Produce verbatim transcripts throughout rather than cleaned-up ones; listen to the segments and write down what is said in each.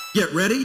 Get ready.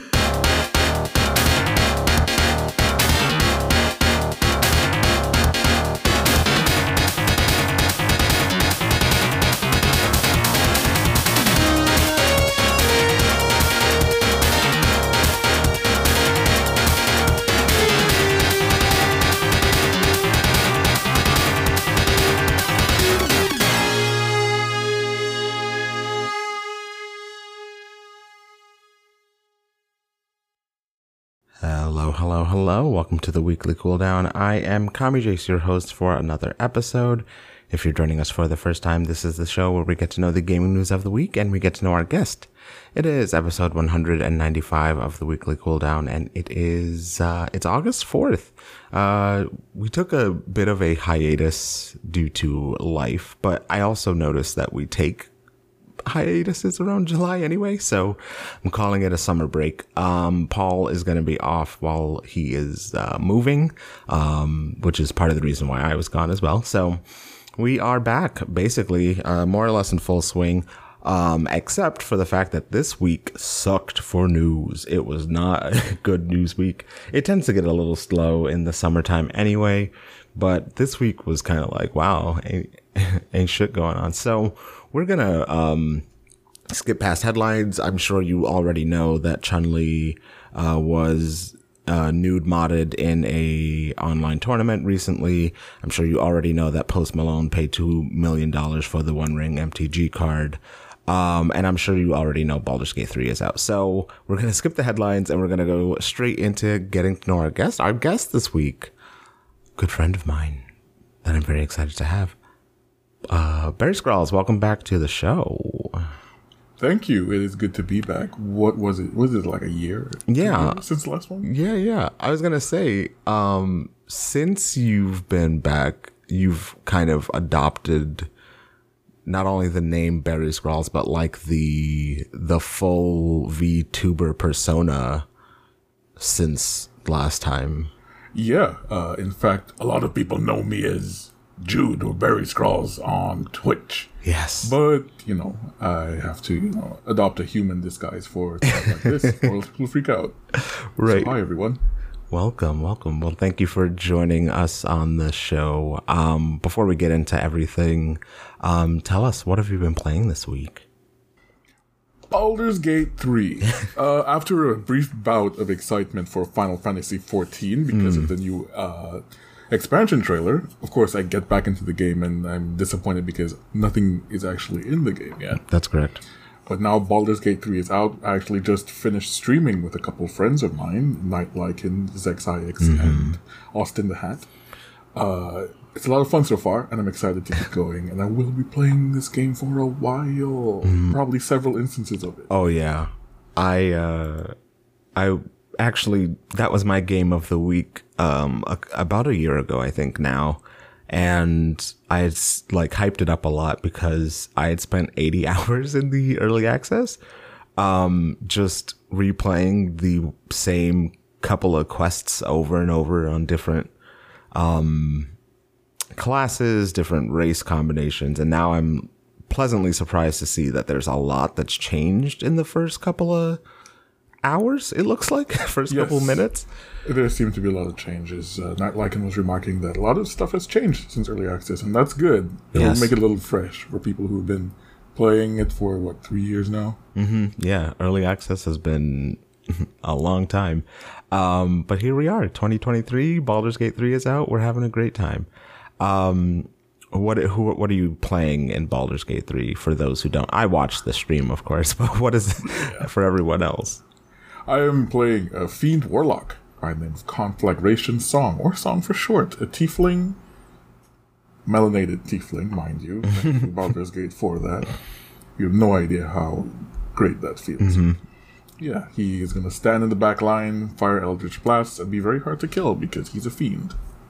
Hello, hello, hello. Welcome to the Weekly Cooldown. I am Kami Jace, your host for another episode. If you're joining us for the first time, this is the show where we get to know the gaming news of the week and we get to know our guest. It is episode one hundred ninety-five of the Weekly Cooldown, and it is, uh, it's August fourth. Uh, we took a bit of a hiatus due to life, but I also noticed that we take hiatuses around July anyway, so I'm calling it a summer break. Um, Paul is going to be off while he is uh, moving, um, which is part of the reason why I was gone as well. So we are back, basically, uh, more or less in full swing, um, except for the fact that this week sucked for news. It was not a good news week. It tends to get a little slow in the summertime anyway, but this week was kind of like, wow, ain't, ain't shit going on. So we're going to um, skip past headlines. I'm sure you already know that Chun-Li uh, was uh, nude modded in a online tournament recently. I'm sure you already know that Post Malone paid two million dollars for the One Ring M T G card. Um, and I'm sure you already know Baldur's Gate three is out. So we're going to skip the headlines and we're going to go straight into getting to know our guest. Our guest this week, good friend of mine that I'm very excited to have. Uh, Barry Scrawls, welcome back to the show. Thank you. It is good to be back. What was it? Was it like a year? Yeah. Years since the last one? Yeah, yeah. I was going to say, um, since you've been back, you've kind of adopted not only the name Barry Scrawls, but like the, the full VTuber persona since last time. Yeah. Uh, in fact, a lot of people know me as Jude or Barry Scrawls on Twitch. Yes. But, you know, I have to, you know, adopt a human disguise for stuff like this, or else people freak out. Right. So, hi, everyone. Welcome, welcome. Well, thank you for joining us on the show. Um, before we get into everything, um, tell us, what have you been playing this week? Baldur's Gate three. uh, after a brief bout of excitement for Final Fantasy fourteen because mm. of the new uh, expansion trailer, of course, I get back into the game and I'm disappointed because nothing is actually in the game yet. That's correct. But now Baldur's Gate three is out. I actually just finished streaming with a couple friends of mine, Night Lycan, Zexix, mm-hmm. and Austin the Hat. Uh, it's a lot of fun so far, and I'm excited to keep going. And I will be playing this game for a while, mm. probably several instances of it. Oh yeah, I uh, I actually that was my game of the week um, a, about a year ago, I think now. And I had like hyped it up a lot because I had spent eighty hours in the early access, um, just replaying the same couple of quests over and over on different, um, classes, different race combinations. And now I'm pleasantly surprised to see that there's a lot that's changed in the first couple of hours, it looks like, first yes. couple minutes. There seem to be a lot of changes. Uh, Night Lycan was remarking that a lot of stuff has changed since early access, and that's good. It'll yes. make it a little fresh for people who have been playing it for, what, three years now? Mm-hmm. Yeah, early access has been a long time. Um, but here we are, twenty twenty-three, Baldur's Gate three is out, we're having a great time. Um, what who, what are you playing in Baldur's Gate three, for those who don't? I watched the stream, of course, but what is it yeah. for everyone else? I am playing a Fiend Warlock by the name of Conflagration Song, or Song for short. A tiefling, melanated tiefling, mind you. Baldur's Gate for that. You have no idea how great that feels. Mm-hmm. Yeah, he is going to stand in the back line, fire Eldritch Blasts, and be very hard to kill because he's a fiend.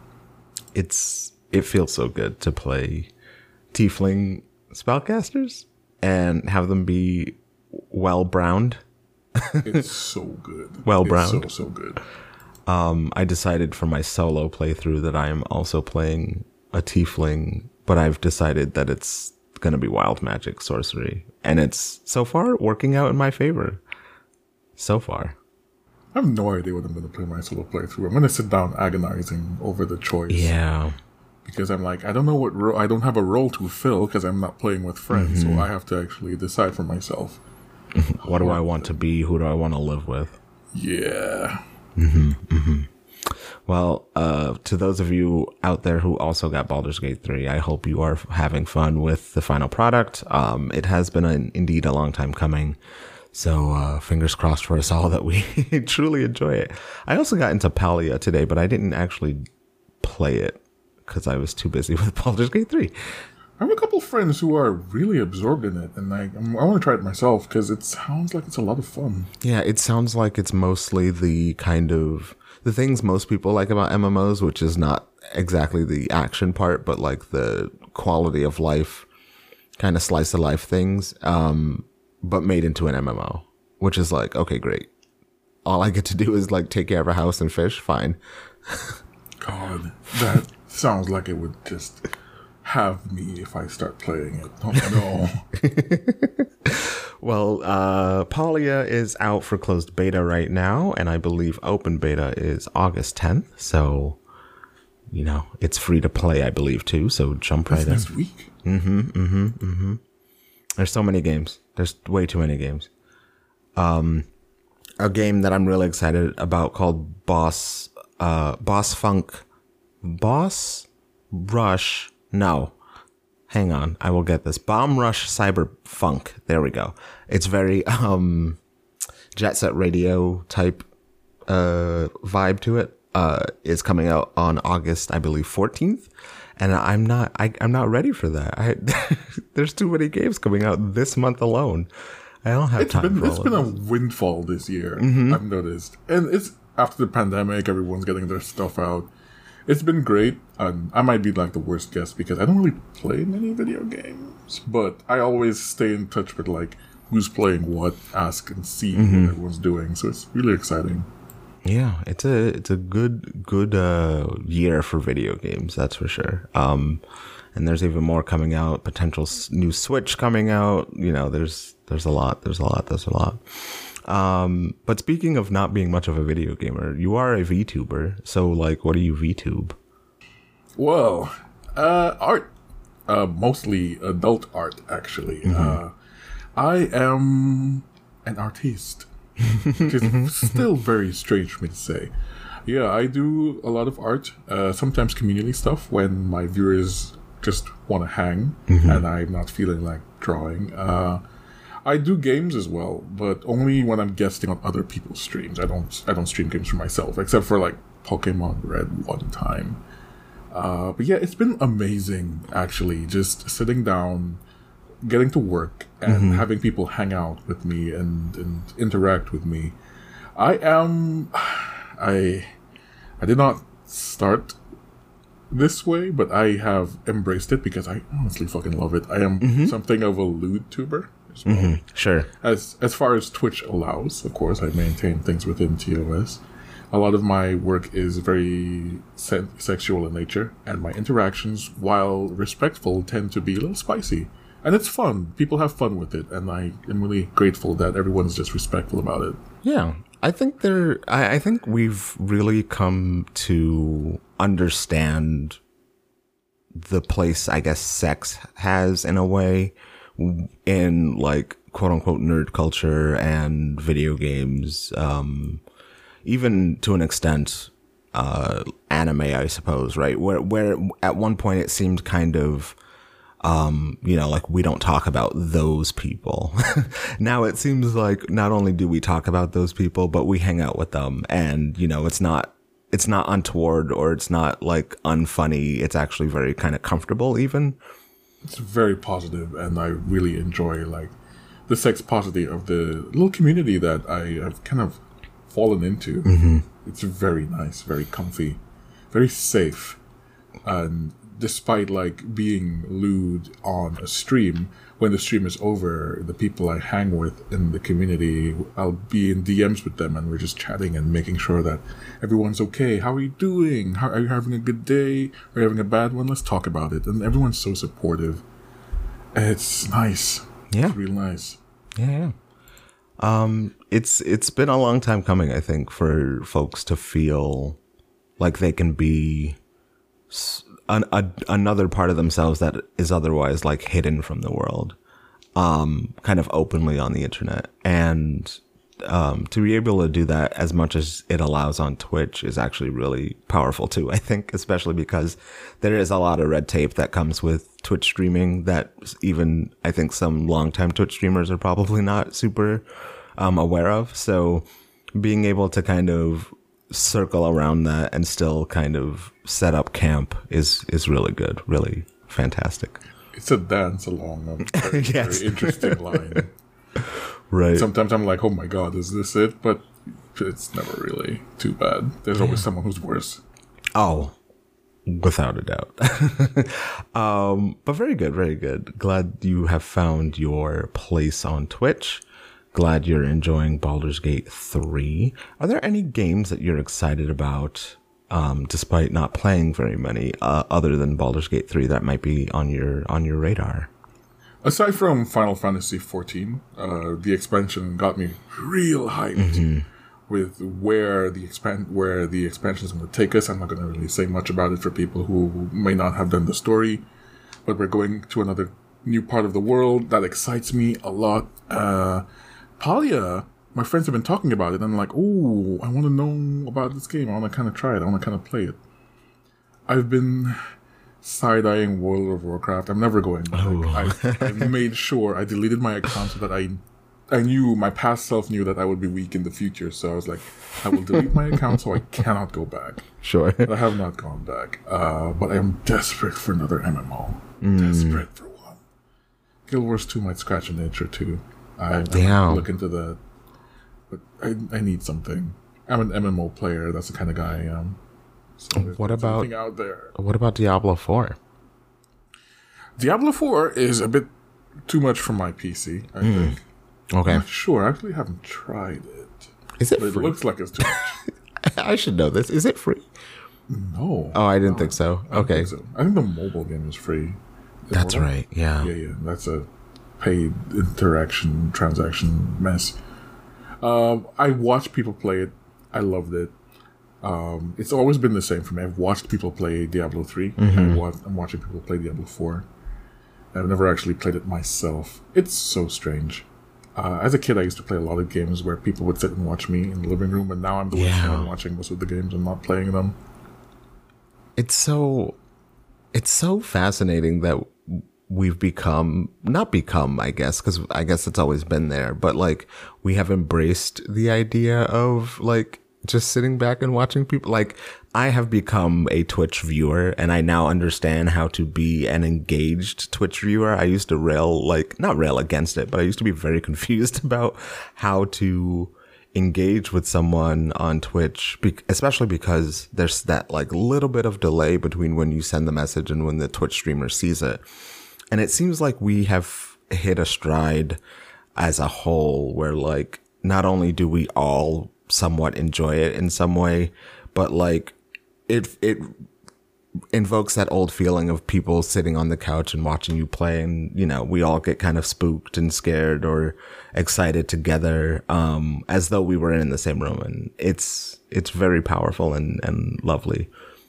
It's It feels so good to play tiefling spellcasters and have them be well-browned. It's so good. Well browned. It's so, so good. Um, I decided for my solo playthrough that I am also playing a tiefling, but I've decided that it's going to be wild magic sorcery. And it's so far working out in my favor. so far. I have no idea what I'm going to play my solo playthrough. I'm going to sit down agonizing over the choice. Yeah. Because I'm like, I don't know what role, I don't have a role to fill because I'm not playing with friends. Mm-hmm. So I have to actually decide for myself. What do I want to be? Who do I want to live with? Yeah. Mm-hmm, mm-hmm. Well, uh, to those of you out there who also got Baldur's Gate three, I hope you are having fun with the final product. Um, it has been an, indeed a long time coming. So uh, fingers crossed for us all that we truly enjoy it. I also got into Palia today, but I didn't actually play it because I was too busy with Baldur's Gate three. I have a couple friends who are really absorbed in it, and I, I want to try it myself because it sounds like it's a lot of fun. Yeah, it sounds like it's mostly the kind of the things most people like about M M Os, which is not exactly the action part, but like the quality of life, kind of slice of life things, um, but made into an M M O, which is like, okay, great. All I get to do is like take care of a house and fish. Fine. God, that sounds like it would just have me if I start playing it. Oh no. Well, uh, Palia is out for closed beta right now, and I believe open beta is August tenth. So, you know, it's free to play, I believe, too. So jump right in. Next week. Mm-hmm, mm-hmm, mm-hmm. There's so many games. There's way too many games. Um, a game that I'm really excited about called Boss, uh, Boss Funk, Boss Rush. No. Hang on, I will get this. Bomb Rush Cyberfunk. There we go. It's very um, Jet Set Radio type uh, vibe to it. Uh, it's coming out on August, I believe, fourteenth, and I'm not. I, I'm not ready for that. I, there's too many games coming out this month alone. I don't have it's time. Been, for it's all been of a this. windfall this year. Mm-hmm. I've noticed, and it's after the pandemic. Everyone's getting their stuff out. It's been great. Um, I might be like the worst guest because I don't really play many video games, but I always stay in touch with like who's playing what, ask and see mm-hmm. what everyone's doing. So it's really exciting. Yeah, it's a it's a good good uh, year for video games, that's for sure. Um, and there's even more coming out. Potential s- new Switch coming out. You know, there's there's a lot. There's a lot. There's a lot. Um, but speaking of not being much of a video gamer, you are a VTuber. So, like, what do you VTube? Well, uh, art. Uh, mostly adult art, actually. Mm-hmm. Uh, I am an artiste. Which is still very strange for me to say. Yeah, I do a lot of art. Uh, sometimes community stuff when my viewers just want to hang mm-hmm. and I'm not feeling like drawing. Uh, I do games as well, but only when I'm guesting on other people's streams. I don't I don't stream games for myself, except for like Pokemon Red one time. Uh, but yeah, it's been amazing, actually, just sitting down, getting to work, and mm-hmm. having people hang out with me and, and interact with me. I am... I I did not start this way, but I have embraced it because I honestly fucking love it. I am mm-hmm. something of a lewd tuber. Well. Mm-hmm. Sure. As as far as Twitch allows, of course, I maintain things within T O S. A lot of my work is very se- sexual in nature, and my interactions, while respectful, tend to be a little spicy. And it's fun. People have fun with it, and I am really grateful that everyone's just respectful about it. Yeah, I think there. I, I think we've really come to understand the place, I guess, sex has in a way in like quote unquote nerd culture and video games, um, even to an extent, uh, anime, I suppose, right? Where, where at one point it seemed kind of, um, you know, like we don't talk about those people. Now it seems like not only do we talk about those people, but we hang out with them, and, you know, it's not, it's not untoward or it's not like unfunny. It's actually very kind of comfortable even. It's very positive, and I really enjoy like the sex positivity of the little community that I have kind of fallen into. Mm-hmm. It's very nice, very comfy, very safe, and despite like being lewd on a stream, when the stream is over, the people I hang with in the community, I'll be in D Ms with them, and we're just chatting and making sure that everyone's okay. How are you doing? How, are you having a good day? Are you having a bad one? Let's talk about it. And everyone's so supportive. It's nice. Yeah. It's real nice. Yeah, yeah. Um, it's it's been a long time coming, I think, for folks to feel like they can be an, a, another part of themselves that is otherwise like hidden from the world, um, kind of openly on the internet. And um, to be able to do that as much as it allows on Twitch is actually really powerful too, I think, especially because there is a lot of red tape that comes with Twitch streaming that even I think some longtime Twitch streamers are probably not super um, aware of. So being able to kind of circle around that and still kind of set up camp is, is really good, really fantastic. It's a dance along a very, Yes. very interesting line. Right. Sometimes I'm like, oh my god, is this it? But it's never really too bad. There's always someone who's worse. Oh, without a doubt. um, but very good, very good. Glad you have found your place on Twitch. Glad you're enjoying Baldur's Gate three. Are there any games that you're excited about, um, despite not playing very many, uh, other than Baldur's Gate three that might be on your on your radar? Aside from Final Fantasy fourteen, uh, the expansion got me real hyped mm-hmm. with where the expand where the expansion is going to take us. I'm not going to really say much about it for people who may not have done the story, but we're going to another new part of the world that excites me a lot. Uh, Palia, my friends have been talking about it, and I'm like, oh, I want to know about this game. I want to kind of try it. I want to kind of play it. I've been side-eyeing World of Warcraft. I'm never going back. Oh. I, I made sure I deleted my account so that I I knew, my past self knew that I would be weak in the future. So I was like, I will delete my account so I cannot go back. Sure. But I have not gone back. Uh, but I am desperate for another M M O. Mm. Desperate for one. Guild Wars two might scratch an itch or two. I, Damn. I might look into that. But I, I need something. I'm an M M O player. That's the kind of guy I am. So what about out there? What about Diablo four? Diablo four is a bit too much for my P C, I mm. think. Okay. I'm not sure. I actually haven't tried it. Is it but free? It looks like it's too much. I should know this. Is it free? No. Oh, I didn't no, think so. I okay. Think so. I think the mobile game is free. Is That's mobile? right. Yeah. Yeah, yeah. That's a paid interaction transaction mess. Um, I watched people play it. I loved it. Um, it's always been the same for me. I've watched people play Diablo three. Mm-hmm. I watch, I'm watching people play Diablo four. I've never actually played it myself. It's so strange. Uh, as a kid, I used to play a lot of games where people would sit and watch me in the living room, and now I'm the yeah. one watching most of the games and not playing them. It's so, it's so fascinating that we've become, not become, I guess, because I guess it's always been there, but like we have embraced the idea of like just sitting back and watching people. Like I have become a Twitch viewer and I now understand how to be an engaged Twitch viewer. I used to rail, like not rail against it, but I used to be very confused about how to engage with someone on Twitch, especially because there's that like little bit of delay between when you send the message and when the Twitch streamer sees it. And it seems like we have hit a stride as a whole where like not only do we all somewhat enjoy it in some way, but like it it invokes that old feeling of people sitting on the couch and watching you play, and you know we all get kind of spooked and scared or excited together, um as though we were in the same room, and it's it's very powerful and and lovely.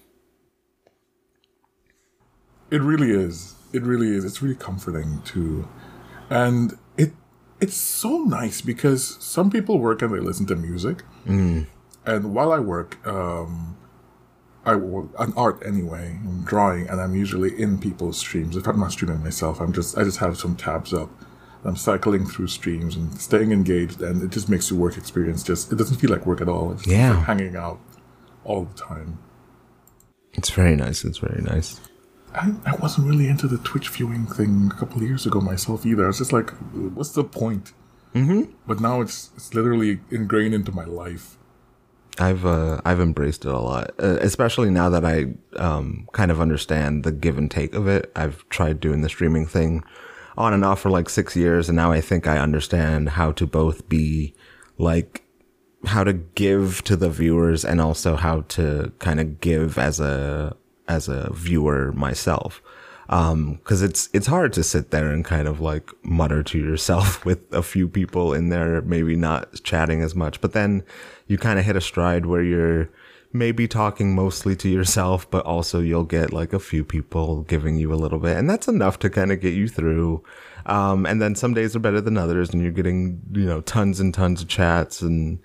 It really is. It really is. It's really comforting too, and it it's so nice because some people work and they listen to music, mm. and while I work, um, I work on art anyway, I'm drawing, and I'm usually in people's streams. If I'm not streaming myself, I'm just I just have some tabs up. I'm cycling through streams and staying engaged, and it just makes your work experience just it doesn't feel like work at all. It's yeah, just like hanging out all the time. It's very nice. It's very nice. I, I wasn't really into the Twitch viewing thing a couple of years ago myself either. I was just like, what's the point? Mm-hmm. But now it's it's literally ingrained into my life. I've uh, I've embraced it a lot, uh, especially now that I um, kind of understand the give and take of it. I've tried doing the streaming thing on and off for like six years, and now I think I understand how to both be like how to give to the viewers and also how to kind of give as a as a viewer myself. Um, cause it's, it's hard to sit there and kind of like mutter to yourself with a few people in there, maybe not chatting as much, but then you kind of hit a stride where you're maybe talking mostly to yourself, but also you'll get like a few people giving you a little bit, and that's enough to kind of get you through. Um, and then some days are better than others, and you're getting, you know, tons and tons of chats, and,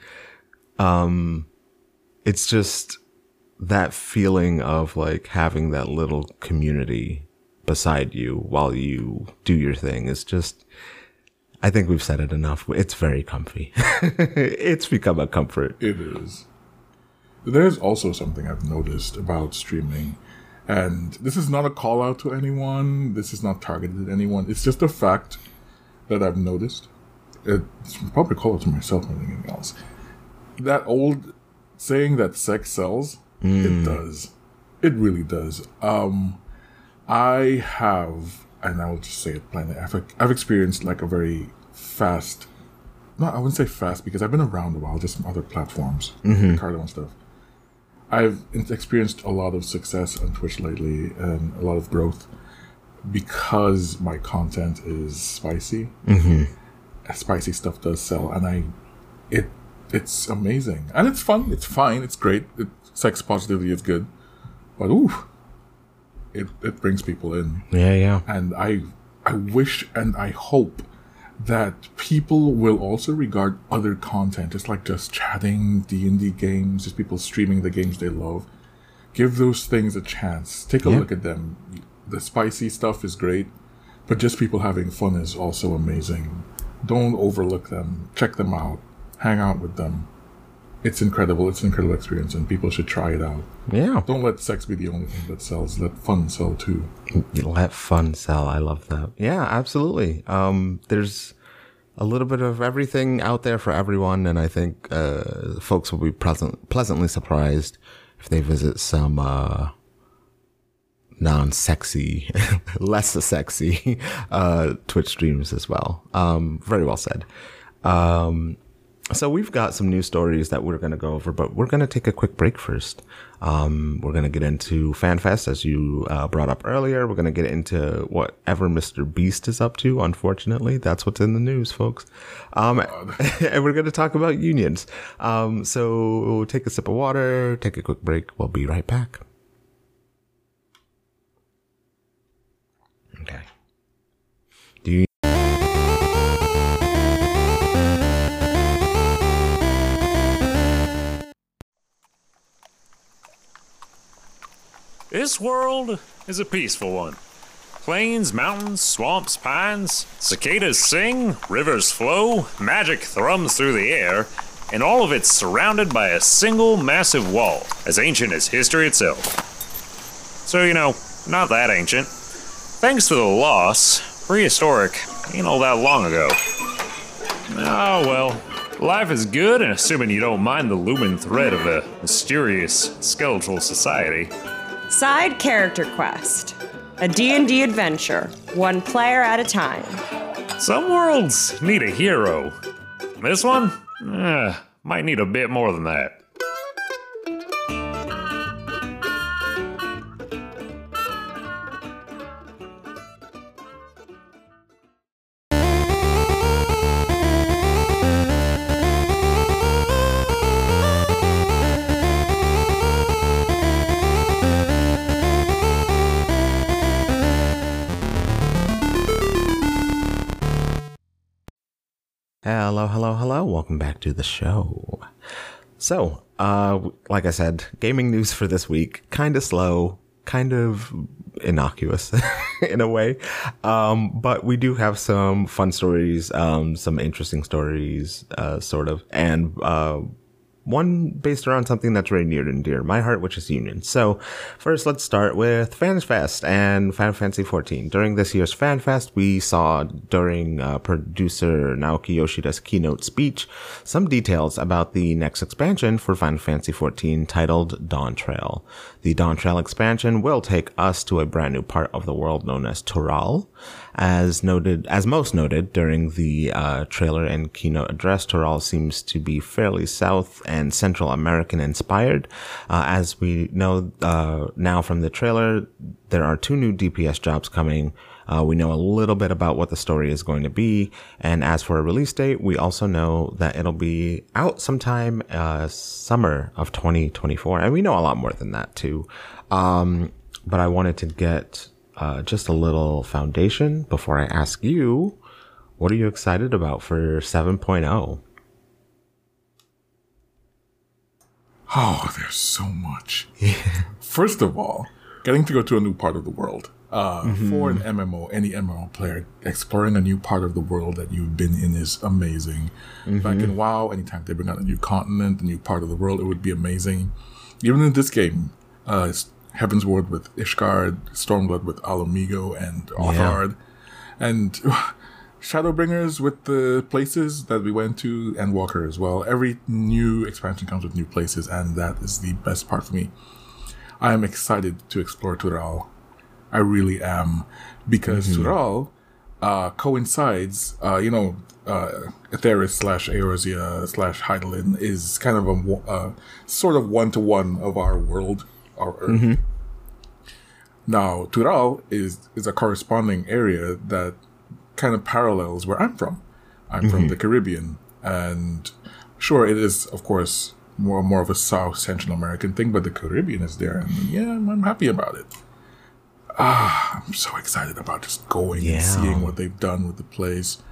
um, it's just that feeling of like having that little community beside you while you do your thing is just, I think we've said it enough. It's very comfy. It's become a comfort. It is. There's also something I've noticed about streaming, and this is not a call out to anyone. This is not targeted at anyone. It's just a fact that I've noticed. It's probably a call out to myself more than anything else. That old saying that sex sells, mm. it does. It really does. Um, I have, and I will just say it plainly, I've, I've experienced like a very fast, no, I wouldn't say fast because I've been around a while, just from other platforms, mm-hmm. Cardo and stuff. I've experienced a lot of success on Twitch lately and a lot of growth because my content is spicy. Mm-hmm. Spicy stuff does sell, and I, it, it's amazing, and it's fun. It's fine. It's great. It, sex positivity is good, but ooh, it it brings people in. Yeah, yeah. And I, I wish and I hope that people will also regard other content, just like just chatting, D and D games, just people streaming the games they love. Give those things a chance. Take a yeah. look at them. The spicy stuff is great, but just people having fun is also amazing. Don't overlook them. Check them out. Hang out with them. It's incredible. It's an incredible experience, and people should try it out. Yeah. Don't let sex be the only thing that sells. Let fun sell too. Let fun sell. I love that. Yeah, absolutely. Um, there's a little bit of everything out there for everyone, and I think uh, folks will be pleasant, pleasantly surprised if they visit some uh, non-sexy, less sexy uh, Twitch streams as well. Um, very well said. Um, So we've got some news stories that we're going to go over, but we're going to take a quick break first. Um, we're going to get into FanFest, as you uh, brought up earlier. We're going to get into whatever Mister Beast is up to. Unfortunately, that's what's in the news, folks. Um, and we're going to talk about unions. Um, so take a sip of water, take a quick break. We'll be right back. Okay. Do you This world is a peaceful one. Plains, mountains, swamps, pines, cicadas sing, rivers flow, magic thrums through the air, and all of it surrounded by a single massive wall, as ancient as history itself. So, you know, not that ancient. Thanks to the loss, prehistoric ain't all that long ago. Oh well, life is good, and assuming you don't mind the looming threat of a mysterious skeletal society. Side Character Quest, a D and D adventure, one player at a time. Some worlds need a hero. This one, eh, might need a bit more than that. Hello, hello, hello. Welcome back to the show. So, uh, like I said, gaming news for this week, kind of slow, kind of innocuous in a way. Um, but we do have some fun stories, um, some interesting stories, uh, sort of, and, uh, one based around something that's very near and dear to my heart, which is Union. So first, let's start with FanFest and Final Fantasy fourteen. During this year's FanFest, we saw during uh, producer Naoki Yoshida's keynote speech some details about the next expansion for Final Fantasy fourteen titled Dawntrail. The Dawntrail expansion will take us to a brand new part of the world known as Toral. As noted, as most noted during the uh, trailer and keynote address, Tural seems to be fairly South and Central American inspired. Uh, as we know uh, now from the trailer, there are two new D P S jobs coming. Uh, we know a little bit about what the story is going to be. And as for a release date, we also know that it'll be out sometime uh, summer of twenty twenty-four. And we know a lot more than that, too. Um, but I wanted to get uh, just a little foundation before I ask you, what are you excited about for seven point oh? Oh, there's so much. First of all, getting to go to a new part of the world. Uh, mm-hmm. For an M M O, any M M O player, exploring a new part of the world that you've been in is amazing. Mm-hmm. Back in WoW, anytime they bring out a new continent, a new part of the world, it would be amazing. Even in this game, uh, it's Heavensward with Ishgard, Stormblood with Alamigo and Authard, yeah. and Shadowbringers with the places that we went to, and Walker as well. Every new expansion comes with new places, and that is the best part for me. I am excited to explore Tural. I really am, because mm-hmm. Tural uh, coincides, uh, you know, uh, Aetheris slash Eorzea slash Hydaelyn is kind of a uh, sort of one-to-one of our world, our Earth. Mm-hmm. Now, Tural is, is a corresponding area that kind of parallels where I'm from. I'm mm-hmm. from the Caribbean, and sure, it is, of course, more, more of a South Central American thing, but the Caribbean is there, and yeah, I'm, I'm happy about it. Ah, I'm so excited about just going yeah. and seeing what they've done with the place.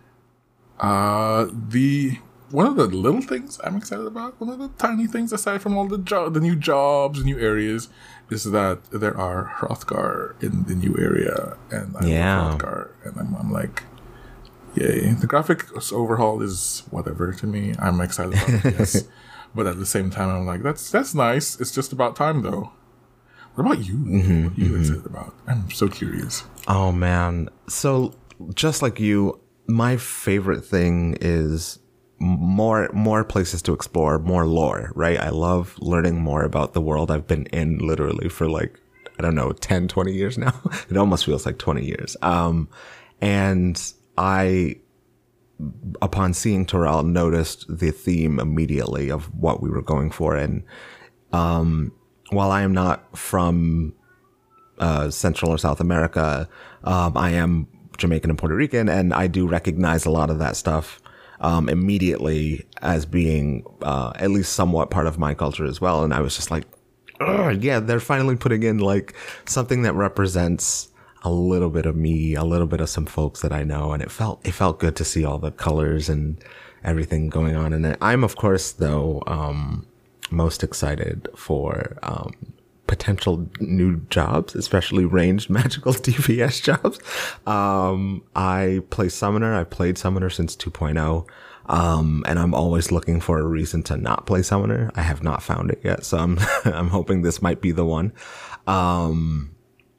Uh, the one of the little things I'm excited about, one of the tiny things aside from all the jo- the new jobs, new areas, is that there are Hrothgar in the new area, and I yeah. love Hrothgar, and I'm, I'm like, yay! The graphics overhaul is whatever to me. I'm excited about it, yes, but at the same time, I'm like, that's that's nice. It's just about time, though. What about you? Mm-hmm, what are you mm-hmm. excited about? I'm so curious. Oh, man. So, just like you, my favorite thing is more more places to explore, more lore, right? I love learning more about the world I've been in literally for like, I don't know, ten, twenty years now. It almost feels like twenty years. Um, and I, upon seeing Tural, noticed the theme immediately of what we were going for. And um, while I am not from uh, Central or South America, um, I am Jamaican and Puerto Rican, and I do recognize a lot of that stuff um, immediately as being uh, at least somewhat part of my culture as well. And I was just like, yeah, they're finally putting in like something that represents a little bit of me, a little bit of some folks that I know, and it felt it felt good to see all the colors and everything going on in it. I'm, of course, though, um, most excited for um, potential new jobs, especially ranged magical D P S jobs. Um, I play Summoner. I've played Summoner since two point oh, um, and I'm always looking for a reason to not play Summoner. I have not found it yet, so I'm I'm hoping this might be the one. Um,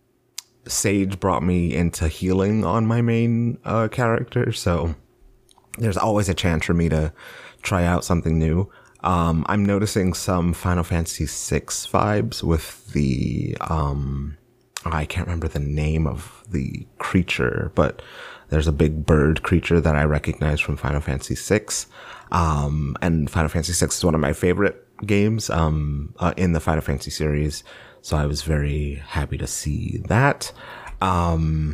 Sage brought me into healing on my main uh, character, so there's always a chance for me to try out something new. Um, I'm noticing some Final Fantasy six vibes with the, um, I can't remember the name of the creature, but there's a big bird creature that I recognize from Final Fantasy six. Um, and Final Fantasy six is one of my favorite games, um, uh, in the Final Fantasy series. So I was very happy to see that. Um,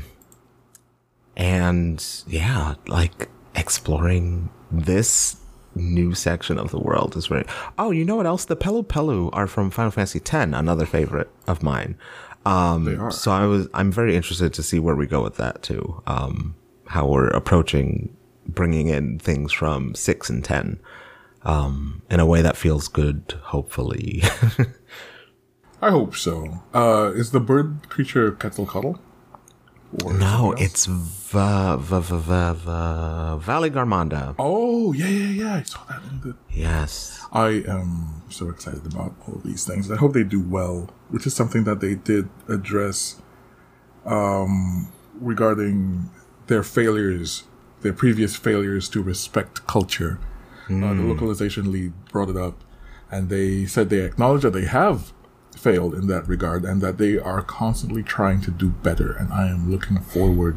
and yeah, like exploring this new section of the world is very, oh, you know what else? The Pelu Pelu are from Final Fantasy X, another favorite of mine. Um, they are. So I was, I'm very interested to see where we go with that too. Um, how we're approaching bringing in things from six and ten, um, in a way that feels good, hopefully. I hope so. Uh, is the bird creature Quetzalcoatl? No, it's Va Va Va Va Va Valley Garmanda. Oh, yeah, yeah, yeah. I saw that in the... Yes. I am so excited about all these things. I hope they do well, which is something that they did address um, regarding their failures, their previous failures to respect culture. Mm. Uh, the localization lead brought it up, and they said they acknowledge that they have failed in that regard and that they are constantly trying to do better, and I am looking forward to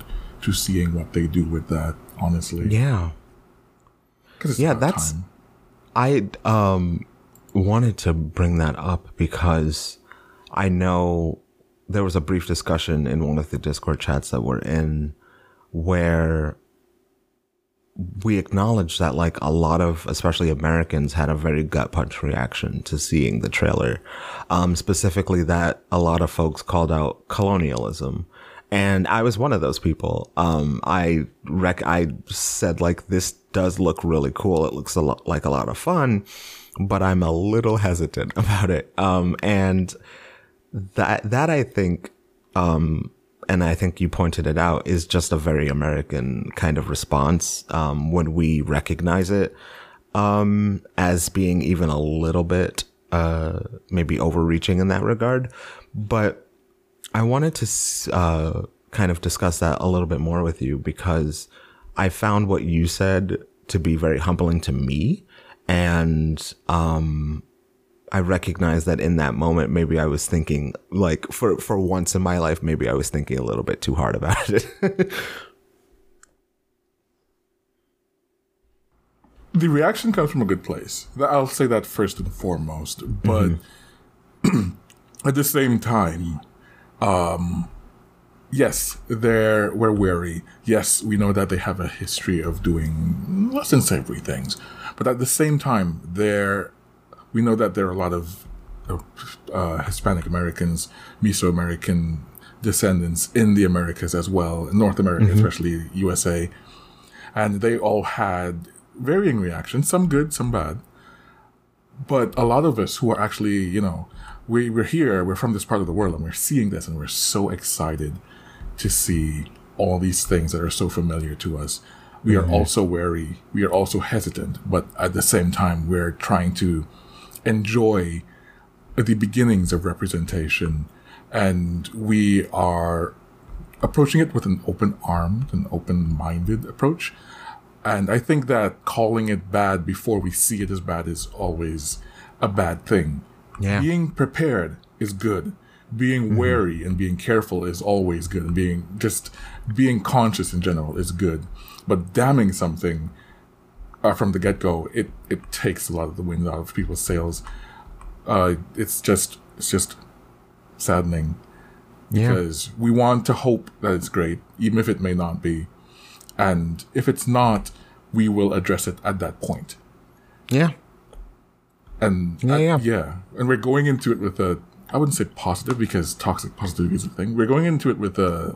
to seeing what they do with that. Honestly, Yeah. because Yeah, that's. time. I um wanted to bring that up because I know there was a brief discussion in one of the Discord chats that we're in where we acknowledged that like a lot of, especially Americans, had a very gut punch reaction to seeing the trailer. Um, specifically that a lot of folks called out colonialism. And I was one of those people. Um, I rec, I said like, this does look really cool. It looks a lot like a lot of fun, but I'm a little hesitant about it. Um, and that, that I think, um, and I think you pointed it out, is just a very American kind of response, um, when we recognize it, um, as being even a little bit, uh, maybe overreaching in that regard. But I wanted to, uh, kind of discuss that a little bit more with you because I found what you said to be very humbling to me. And, um, I recognize that in that moment, maybe I was thinking like for, for once in my life, maybe I was thinking a little bit too hard about it. The reaction comes from a good place. I'll say that first and foremost. But mm-hmm. at the same time, um, yes, they're, we're wary. Yes, we know that they have a history of doing less than savory things. But at the same time, they're, we know that there are a lot of uh, Hispanic Americans, Mesoamerican descendants in the Americas as well, in North America, mm-hmm. especially U S A. And they all had varying reactions, some good, some bad. But a lot of us who are actually, you know, we, we're here, we're from this part of the world, and we're seeing this, and we're so excited to see all these things that are so familiar to us. We mm-hmm. are also wary, we are also hesitant, but at the same time, we're trying to enjoy the beginnings of representation, and we are approaching it with an open-armed and open-minded approach. And I think that calling it bad before we see it as bad is always a bad thing. Yeah. Being prepared is good. Being mm-hmm. wary and being careful is always good. And being just being conscious in general is good. But damning something uh, from the get-go, it, it takes a lot of the wind out of people's sails. Uh, it's just it's just saddening because yeah. we want to hope that it's great, even if it may not be. And if it's not, we will address it at that point. Yeah. And yeah, at, yeah. yeah. And we're going into it with a, I wouldn't say positive because toxic positivity is a thing. We're going into it with a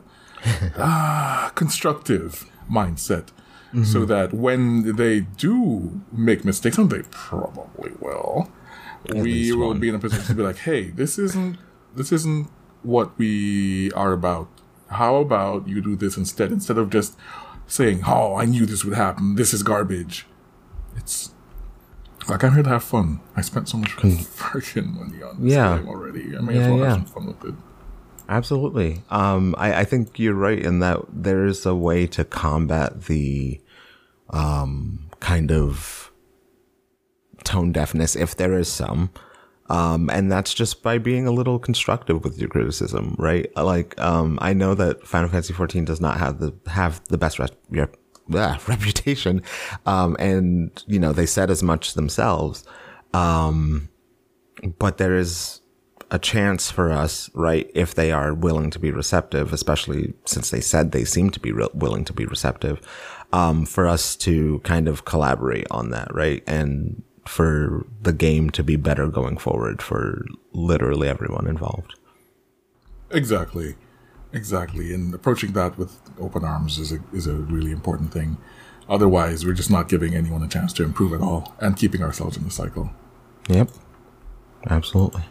ah, constructive mindset. Mm-hmm. So that when they do make mistakes, and they probably will, At we will one. be in a position to be like, hey, this isn't this isn't what we are about. How about you do this instead? Instead of just saying, oh, I knew this would happen. This is garbage. It's like, I'm here to have fun. I spent so much freaking money on this yeah. game already. I may yeah, as well yeah. have some fun with it. Absolutely. Um, I, I think you're right in that there is a way to combat the um, kind of tone deafness, if there is some. Um, and that's just by being a little constructive with your criticism, right? Like, um, I know that Final Fantasy fourteen does not have the, have the best rep, rep, uh, reputation. Um, and, you know, they said as much themselves. Um, but there is a chance for us, right? If they are willing to be receptive, especially since they said they seem to be re- willing to be receptive, um, for us to kind of collaborate on that, right? And for the game to be better going forward for literally everyone involved. Exactly. Exactly. And approaching that with open arms is a, is a really important thing. Otherwise, we're just not giving anyone a chance to improve at all and keeping ourselves in the cycle. Yep. Absolutely.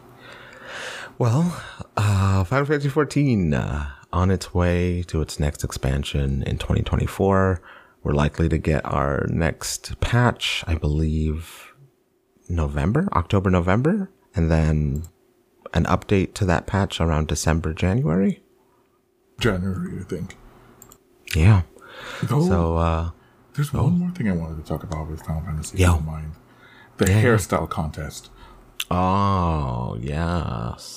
Well, uh, Final Fantasy fourteen, uh, on its way to its next expansion in twenty twenty-four. We're likely to get our next patch, I believe, November, October, November, and then an update to that patch around December, January. January, I think. Yeah. Though, so, uh, there's oh. one more thing I wanted to talk about with Final Fantasy. Yo. If you don't mind. The yeah. hairstyle contest. Oh, yes.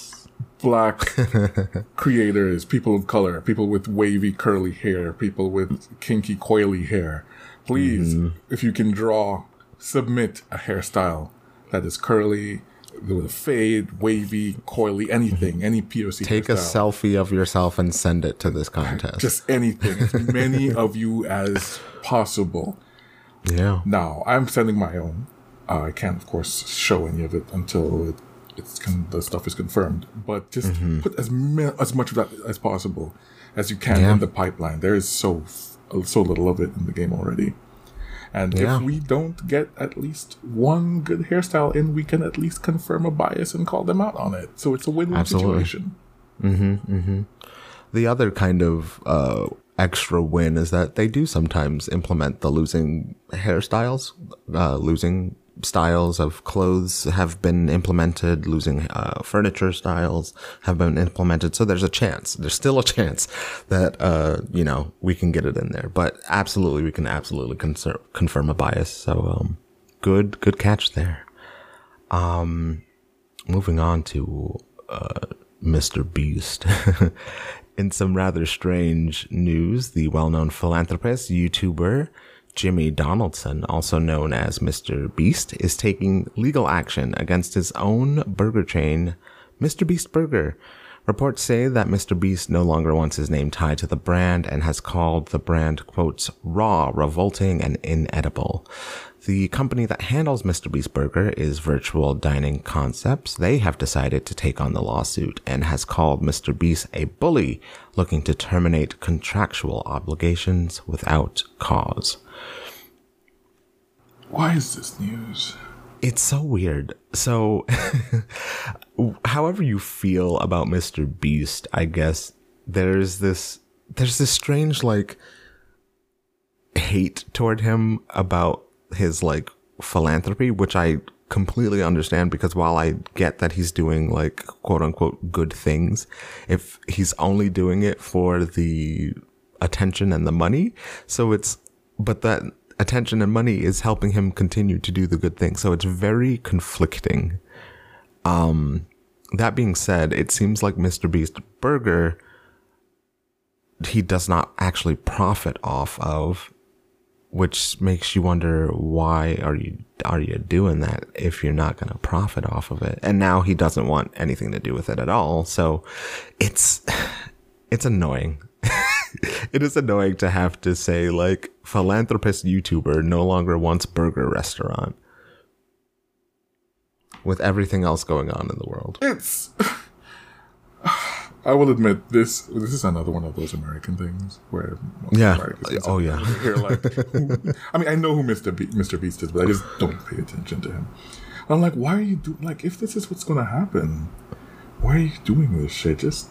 black creators, people of color, people with wavy curly hair, people with kinky coily hair. Please, mm. if you can draw, submit a hairstyle that is curly, with a fade, wavy, coily, anything, any P O C. Take hairstyle. a selfie of yourself and send it to this contest. Just anything. As many of you as possible. Yeah. Now, I'm sending my own. Uh, I can't, of course, show any of it until it, it's con- the stuff is confirmed. But just mm-hmm. put as me- as much of that as possible as you can yeah. in the pipeline. There is so so little of it in the game already. And yeah. if we don't get at least one good hairstyle in, we can at least confirm a bias and call them out on it. So it's a win-win Absolutely. situation. Mm-hmm, mm-hmm. The other kind of uh, extra win is that they do sometimes implement the losing hairstyles, uh, losing styles of clothes have been implemented, losing uh, furniture styles have been implemented. So there's a chance, there's still a chance that, uh, you know, we can get it in there, but absolutely, we can absolutely conser- confirm a bias. So, um, good, good catch there. Um, moving on to, uh, Mister Beast. In some rather strange news, the well-known philanthropist, YouTuber, Jimmy Donaldson, also known as Mister Beast, is taking legal action against his own burger chain, Mister Beast Burger. Reports say that Mister Beast no longer wants his name tied to the brand and has called the brand, quotes, raw, revolting, and inedible. The company that handles Mister Beast Burger is Virtual Dining Concepts. They have decided to take on the lawsuit and has called Mister Beast a bully, looking to terminate contractual obligations without cause. Why is this news? It's so weird. So, however you feel about Mister Beast, I guess there's this, there's this strange, like, hate toward him about his, like, philanthropy, which I completely understand, because while I get that he's doing, like, quote unquote good things, if he's only doing it for the attention and the money, so it's, but that attention and money is helping him continue to do the good thing. So it's very conflicting. Um, that being said, it seems like Mister Beast Burger, he does not actually profit off of, which makes you wonder, why are you, are you doing that if you're not going to profit off of it? And now he doesn't want anything to do with it at all. So it's, it's annoying. It is annoying to have to say, like, philanthropist YouTuber no longer wants burger restaurant with everything else going on in the world. It's, I will admit, this this is another one of those American things where yeah, Americans oh yeah. Here, like, who, I mean, I know who Mister Be- Mister Beast is, but I just don't pay attention to him. I'm like, why are you doing? Like, if this is what's going to happen, why are you doing this shit? Just,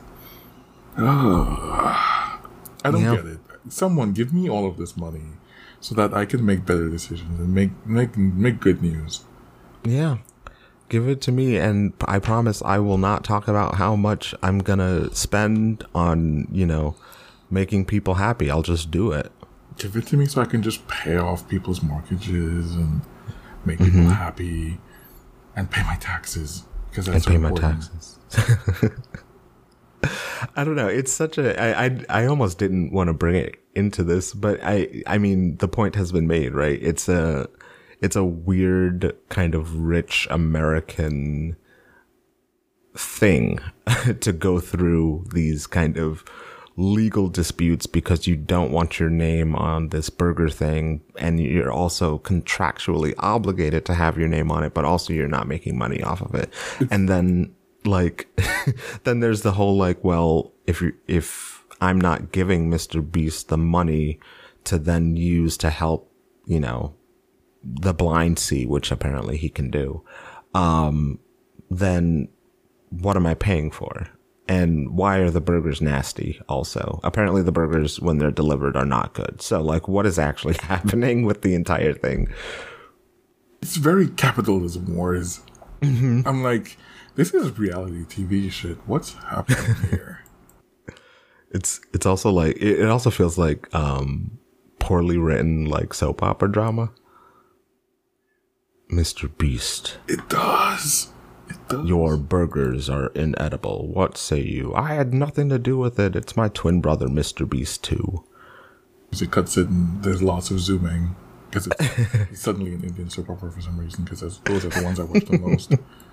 uh, I don't yeah. get it. Someone give me all of this money so that I can make better decisions and make make make good news. Yeah. Give it to me, and I promise I will not talk about how much I'm gonna spend on, you know, making people happy. I'll just do it. Give it to me so I can just pay off people's mortgages and make mm-hmm. people happy and pay my taxes, because that's and pay important. my taxes. I don't know. It's such a, I, I, I almost didn't want to bring it into this, but I, I mean, the point has been made, right? It's a, it's a weird kind of rich American thing to go through these kind of legal disputes because you don't want your name on this burger thing, and you're also contractually obligated to have your name on it, but also you're not making money off of it. And then, like, then there's the whole, like, well, if you if I'm not giving Mister Beast the money to then use to help, you know, the blind see, which apparently he can do, um, then what am I paying for? And why are the burgers nasty also? Apparently the burgers, when they're delivered, are not good. So, like, what is actually happening with the entire thing? It's very capitalism wars. Mm-hmm. I'm like, this is reality T V shit. What's happening here? It's it's also like, it, it also feels like um, poorly written, like, soap opera drama. Mister Beast. It does. Your burgers are inedible. What say you? I had nothing to do with it. It's my twin brother, Mister Beast, too. It cuts it and there's lots of zooming. Because it's, it's suddenly an Indian soap opera for some reason. Because those are the ones I watch the most.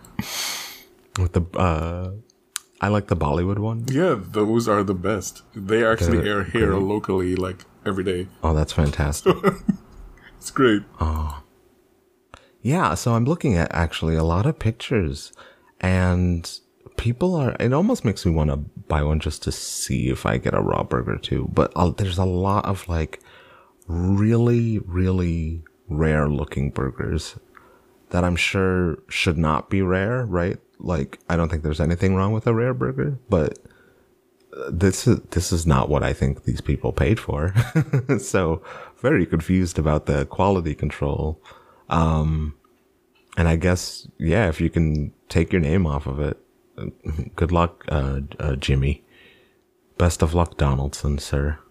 With the, uh... I like the Bollywood ones. Yeah, those are the best. They actually They're air here great. locally, like, every day. Oh, that's fantastic. It's great. Oh. Yeah, so I'm looking at actually a lot of pictures, and people are, it almost makes me want to buy one just to see if I get a raw burger too. But uh, there's a lot of like really, really rare looking burgers that I'm sure should not be rare, right? Like, I don't think there's anything wrong with a rare burger, but this is this is not what I think these people paid for. So very confused about the quality control. Um, and I guess, yeah, if you can take your name off of it, good luck, uh, uh, Jimmy. Best of luck, Donaldson, sir.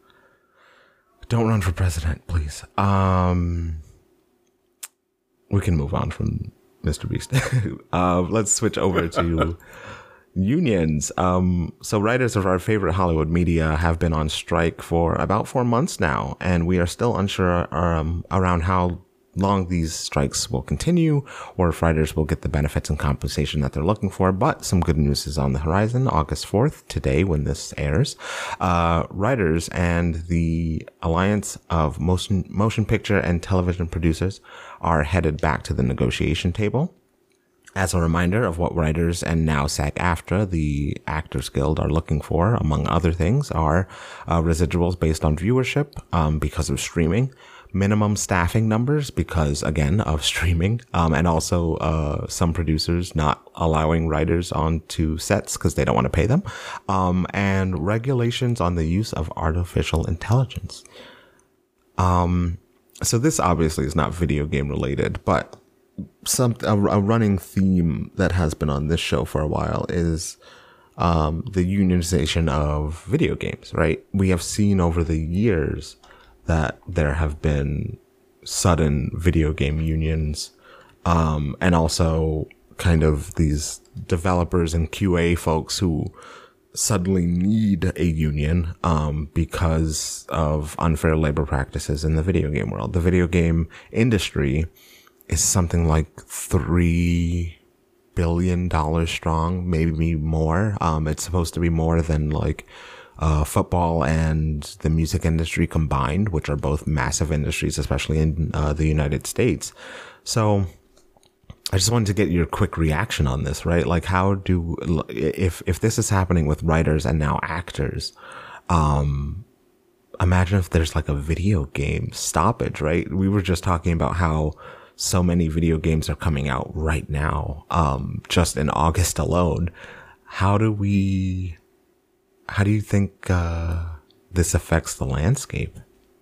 Don't run for president, please. Um, we can move on from Mister Beast. uh, let's switch over to unions. Um, so writers of our favorite Hollywood media have been on strike for about four months now, and we are still unsure um, around how long these strikes will continue or if writers will get the benefits and compensation that they're looking for. But some good news is on the horizon. August fourth, today when this airs, uh, writers and the Alliance of Motion, Motion Picture and Television Producers are headed back to the negotiation table. As a reminder of what writers and now SAG-AFTRA, the Actors Guild, are looking for, among other things, are uh, residuals based on viewership um, because of streaming, minimum staffing numbers because, again, of streaming, um, and also uh, some producers not allowing writers onto sets because they don't want to pay them, um, and regulations on the use of artificial intelligence. Um, so this obviously is not video game related, but some a, a running theme that has been on this show for a while is um, the unionization of video games, right? We have seen over the years that there have been sudden video game unions, um, and also kind of these developers and Q A folks who suddenly need a union um, because of unfair labor practices in the video game world. The video game industry is something like three billion dollars strong, maybe more. Um, it's supposed to be more than like uh, football and the music industry combined, which are both massive industries, especially in uh, the United States. So I just wanted to get your quick reaction on this, right? Like, how do, if, if this is happening with writers and now actors, um, imagine if there's like a video game stoppage, right? We were just talking about how so many video games are coming out right now, um, just in August alone. How do we, how do you think, uh, this affects the landscape?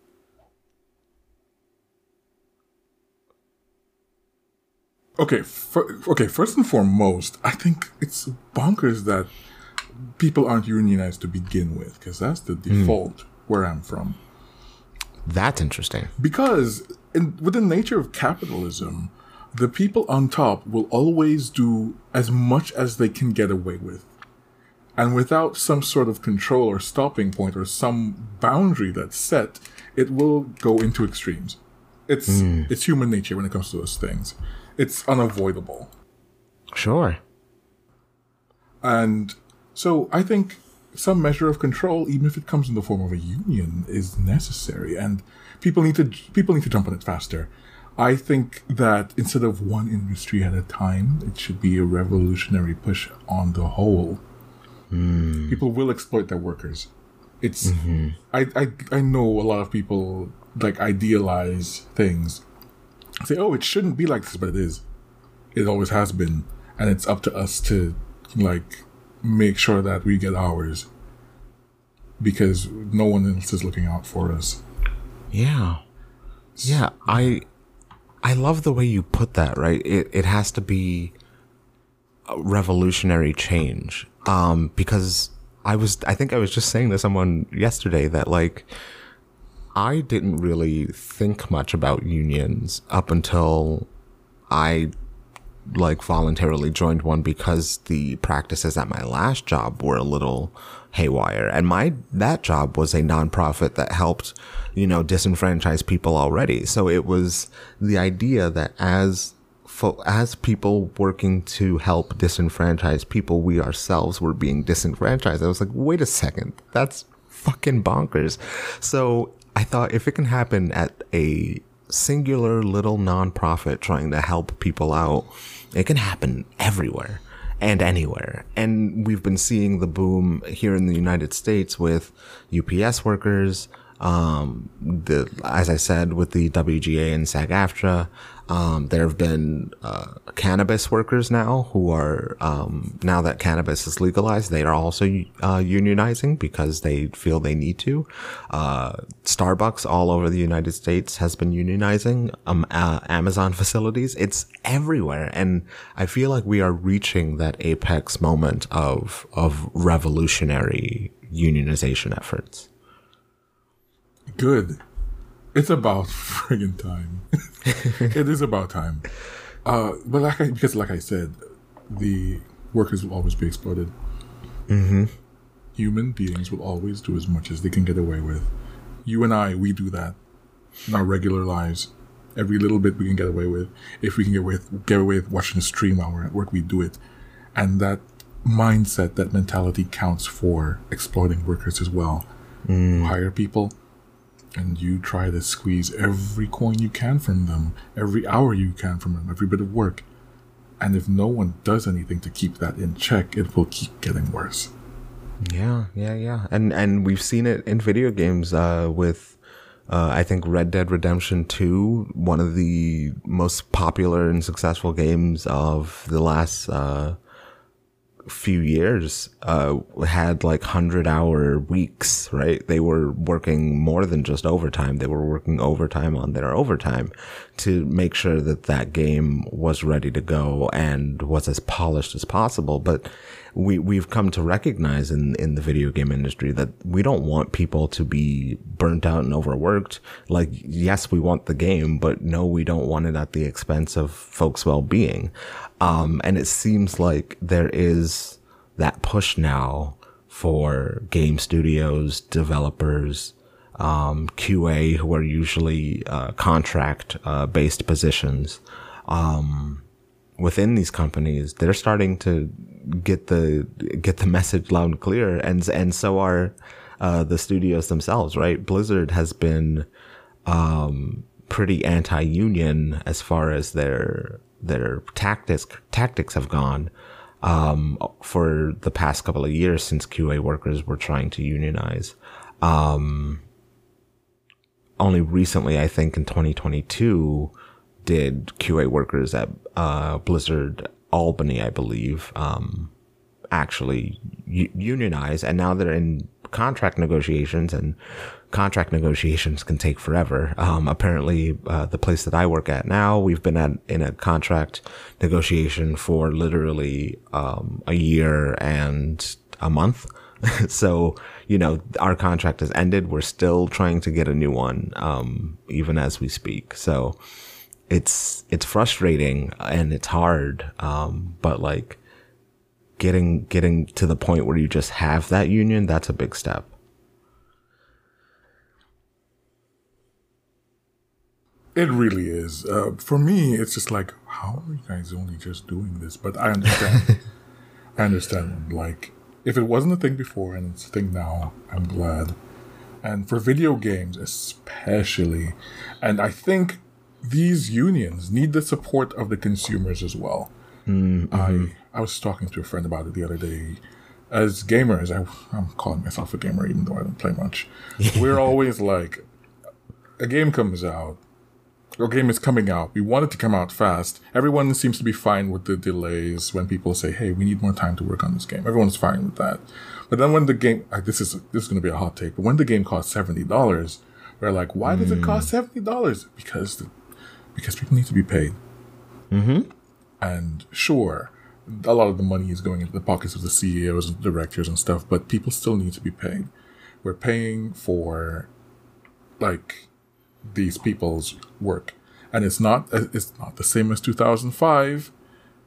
Okay, for, okay. First and foremost, I think it's bonkers that people aren't unionized to begin with, because that's the default mm. where I'm from. That's interesting. Because in, with the nature of capitalism, the people on top will always do as much as they can get away with. And without some sort of control or stopping point or some boundary that's set, it will go into extremes. It's mm. it's human nature when it comes to those things. It's unavoidable. Sure. And so I think some measure of control, even if it comes in the form of a union, is necessary, and people need to people need to jump on it faster. I think that instead of one industry at a time, it should be a revolutionary push on the whole. Mm. People will exploit their workers. It's mm-hmm. I, I I know a lot of people like idealize things. Say, oh, it shouldn't be like this, but it is. It always has been, and it's up to us to like make sure that we get ours, because no one else is looking out for us. Yeah, yeah. I I love the way you put that. Right, it it has to be a revolutionary change. Um, because I was, I think I was just saying to someone yesterday that like, I didn't really think much about unions up until I like voluntarily joined one because the practices at my last job were a little haywire. And my, that job was a nonprofit that helped, you know, disenfranchise people already. So it was the idea that as fo- as people working to help disenfranchise people, we ourselves were being disenfranchised. I was like, wait a second, that's fucking bonkers. So I thought if it can happen at a singular little nonprofit trying to help people out, it can happen everywhere and anywhere. And we've been seeing the boom here in the United States with U P S workers, um, the, as I said, with the W G A and SAG-AFTRA. Um, there have been, uh, cannabis workers now who are, um, now that cannabis is legalized, they are also, uh, unionizing because they feel they need to. Uh, Starbucks all over the United States has been unionizing, um, uh, Amazon facilities. It's everywhere. And I feel like we are reaching that apex moment of, of revolutionary unionization efforts. Good. It's about friggin' time. It is about time. Uh, but like I, because like I said, the workers will always be exploited. Mm-hmm. Human beings will always do as much as they can get away with. You and I, we do that in our regular lives. Every little bit we can get away with. If we can get away with, get away with watching a stream while we're at work, we do it. And that mindset, that mentality counts for exploiting workers as well. Mm. Hire people, and you try to squeeze every coin you can from them, every hour you can from them, every bit of work. And if no one does anything to keep that in check, it will keep getting worse. Yeah, yeah, yeah. And and we've seen it in video games uh, with, uh, I think, Red Dead Redemption two, one of the most popular and successful games of the last uh few years, uh, had like hundred hour weeks, right? They were working more than just overtime. They were working overtime on their overtime to make sure that that game was ready to go and was as polished as possible. But we, we've come to recognize in, in the video game industry that we don't want people to be burnt out and overworked. Like, yes, we want the game, but no, we don't want it at the expense of folks' well-being. Um, and it seems like there is that push now for game studios, developers, um, Q A, who are usually, uh, contract, uh, based positions, um, within these companies. They're starting to get the, get the message loud and clear. And, and so are, uh, the studios themselves, right? Blizzard has been, um, pretty anti-union as far as their, their tactics tactics have gone um for the past couple of years since Q A workers were trying to unionize. Um only recently, I think in twenty twenty-two, did Q A workers at uh Blizzard Albany, I believe, um actually u- unionize, and now they're in contract negotiations, and contract negotiations can take forever. Um, apparently, uh, the place that I work at now, we've been at, in a contract negotiation for literally, um, a year and a month. So, you know, our contract has ended. We're still trying to get a new one, um, even as we speak. So it's, it's frustrating and it's hard. Um, but like getting, getting to the point where you just have that union, that's a big step. It really is. Uh, for me, it's just like, how are you guys only just doing this? But I understand. I understand. Like, if it wasn't a thing before and it's a thing now, I'm glad. And for video games especially, and I think these unions need the support of the consumers as well. Mm-hmm. I I was talking to a friend about it the other day. As gamers, I, I'm calling myself a gamer even though I don't play much. We're always like, a game comes out, or game is coming out. We want it to come out fast. Everyone seems to be fine with the delays when people say, hey, we need more time to work on this game. Everyone's fine with that. But then when the game, like, this is this is going to be a hot take, but when the game costs seventy dollars, we're like, why does it cost seventy dollars? Because the, because people need to be paid. Mm-hmm. And sure, a lot of the money is going into the pockets of the C E Os and directors and stuff, but people still need to be paid. We're paying for, like, these people's work, and it's not it's not the same as two thousand five,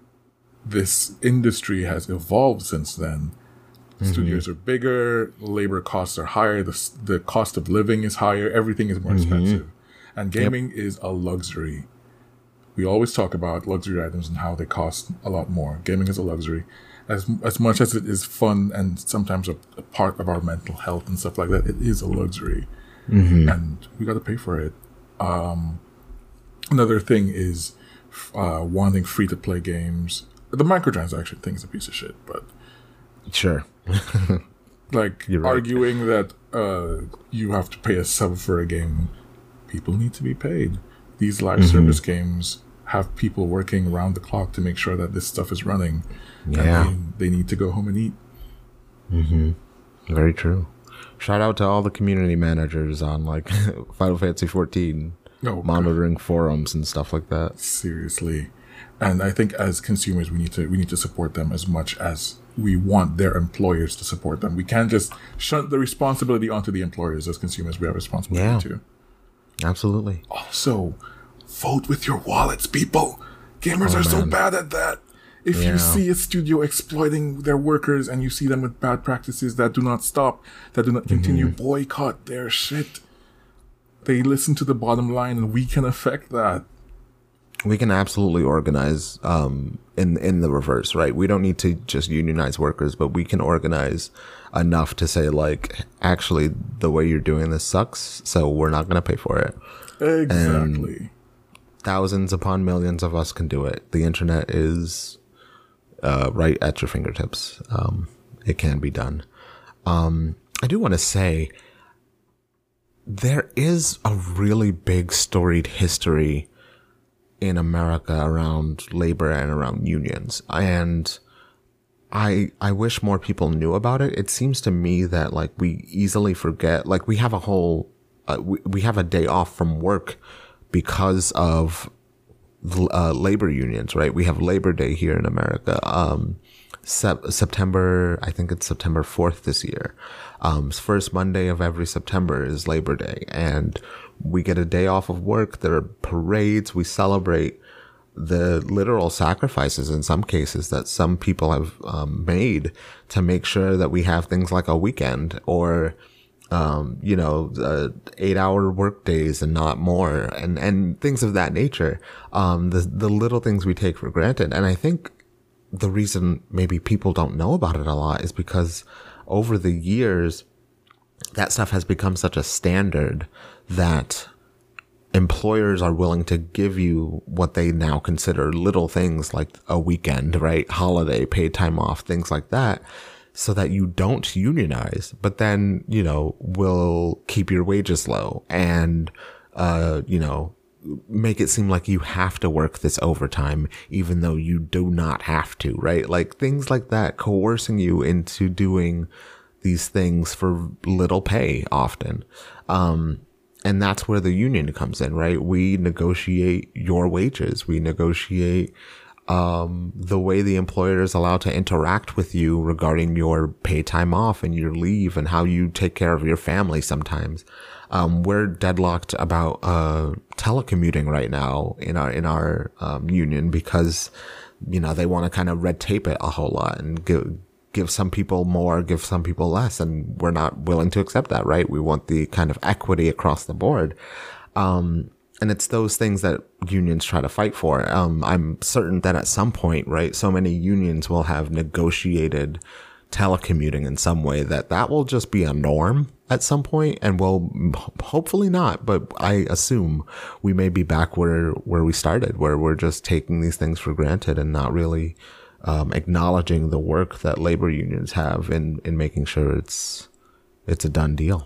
this industry has evolved since then. Mm-hmm. Studios are bigger, labor costs are higher, the, the cost of living is higher, everything is more mm-hmm. expensive. And gaming yep. is a luxury. We always talk about luxury items and how they cost a lot more. Gaming is a luxury. As as much as it is fun and sometimes a, a part of our mental health and stuff like that, it is a luxury. Mm-hmm. And we got to pay for it. Um, another thing is uh, wanting free-to-play games. The microtransaction thing is a piece of shit, but... Sure. like, right. arguing that uh, you have to pay a sub for a game, people need to be paid. These live mm-hmm. service games have people working around the clock to make sure that this stuff is running. Yeah. And they, they need to go home and eat. Mm-hmm. Very true. Shout out to all the community managers on like Final Fantasy fourteen, oh, monitoring God. forums and stuff like that. Seriously. And I think as consumers, we need to we need to support them as much as we want their employers to support them. We can't just shunt the responsibility onto the employers. As consumers, we have responsibility yeah. too. Absolutely. Also, vote with your wallets, people. Gamers oh, are man. so bad at that. If yeah. you see a studio exploiting their workers and you see them with bad practices that do not stop, that do not continue, mm-hmm. boycott their shit. They listen to the bottom line and we can affect that. We can absolutely organize um, in in the reverse, right? We don't need to just unionize workers, but we can organize enough to say, like, actually, the way you're doing this sucks, so we're not going to pay for it. Exactly. And thousands upon millions of us can do it. The internet is uh, right at your fingertips. Um, it can be done. Um, I do want to say there is a really big storied history in America around labor and around unions. And I I wish more people knew about it. It seems to me that like we easily forget, like we have a whole, uh, we, we have a day off from work because of uh, labor unions, right? We have Labor Day here in America. Um, sep- September, I think it's September fourth this year. Um, first Monday of every September is Labor Day, and we get a day off of work. There are parades. We celebrate the literal sacrifices in some cases that some people have um, made to make sure that we have things like a weekend or, um, you know, uh, eight hour work days and not more, and, and things of that nature. Um, the, the little things we take for granted. And I think the reason maybe people don't know about it a lot is because over the years, that stuff has become such a standard that employers are willing to give you what they now consider little things like a weekend, right? Holiday, paid time off, things like that, so that you don't unionize, but then, you know, will keep your wages low and, uh, you know, make it seem like you have to work this overtime, even though you do not have to, right? Like things like that, coercing you into doing these things for little pay often. Um, And that's where the union comes in, right? We negotiate your wages. We negotiate um, the way the employer is allowed to interact with you regarding your pay time off and your leave and how you take care of your family sometimes. Um, we're deadlocked about uh, telecommuting right now in our in our um, union because, you know, they want to kind of red tape it a whole lot and give give some people more, give some people less, and we're not willing to accept that, right? We want the kind of equity across the board. Um, and it's those things that unions try to fight for. Um, I'm certain that at some point, right, so many unions will have negotiated telecommuting in some way that that will just be a norm at some point, and we'll hopefully not, but I assume we may be back where, where we started, where we're just taking these things for granted and not really Um, acknowledging the work that labor unions have in, in making sure it's it's a done deal.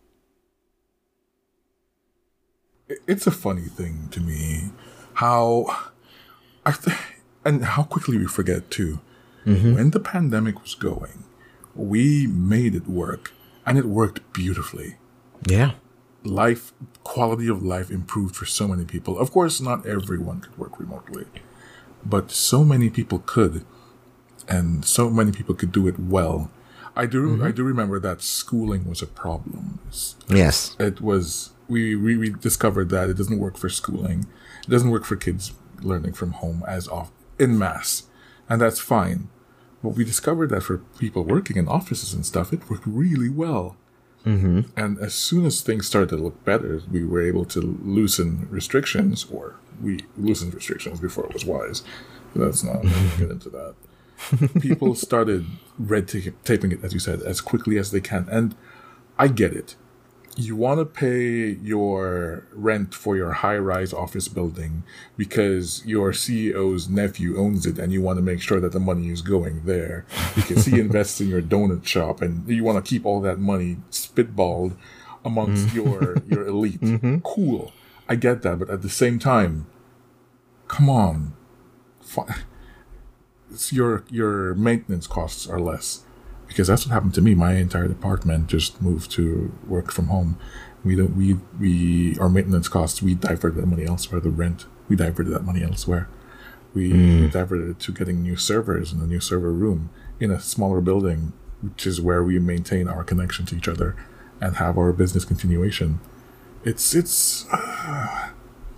It's a funny thing to me how I th- and how quickly we forget too. Mm-hmm. When the pandemic was going, we made it work, and it worked beautifully. Yeah, life quality of life improved for so many people. Of course, not everyone could work remotely. But so many people could, and so many people could do it well. I do mm-hmm. I do remember that schooling was a problem. Yes. It was, we, we, we discovered that it doesn't work for schooling. It doesn't work for kids learning from home as often, en masse. And that's fine. But we discovered that for people working in offices and stuff, it worked really well. Mm-hmm. And as soon as things started to look better, we were able to loosen restrictions, or we loosened restrictions before it was wise. But that's not, let's get into that. People started red ta- taping it, as you said, as quickly as they can. And I get it. You want to pay your rent for your high-rise office building because your C E O's nephew owns it, and you want to make sure that the money is going there because he invests in your donut shop, and you want to keep all that money spitballed amongst your your elite. Mm-hmm. Cool, I get that, but at the same time, come on, F- it's your your maintenance costs are less. Because that's what happened to me. My entire department just moved to work from home. We don't. We we our maintenance costs. We diverted that money elsewhere. The rent. We diverted that money elsewhere. We, Mm. we diverted it to getting new servers in a new server room in a smaller building, which is where we maintain our connection to each other and have our business continuation. It's it's. Uh,